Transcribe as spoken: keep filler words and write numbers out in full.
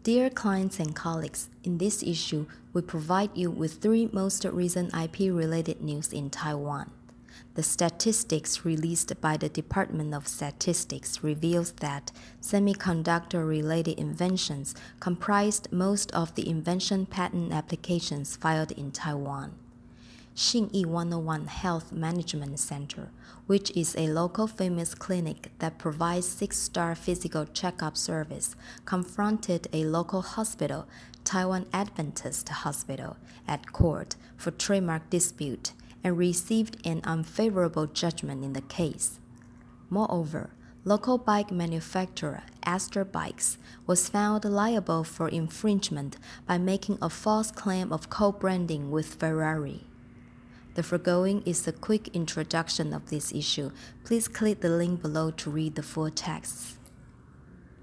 Dear clients and colleagues, in this issue, we provide you with three most recent I P-related news in Taiwan. The statistics released by the Department of Statistics reveals that semiconductor-related inventions comprised most of the invention patent applications filed in Taiwan. Xingyi one oh one Health Management Center, which is a local famous clinic that provides six-star physical checkup service, confronted a local hospital, Taiwan Adventist Hospital, at court for trademark dispute and received an unfavorable judgment in the case. Moreover, local bike manufacturer Aster Bikes was found liable for infringement by making a false claim of co-branding with Ferrari. The foregoing is a quick introduction of this issue. Please click the link below to read the full text.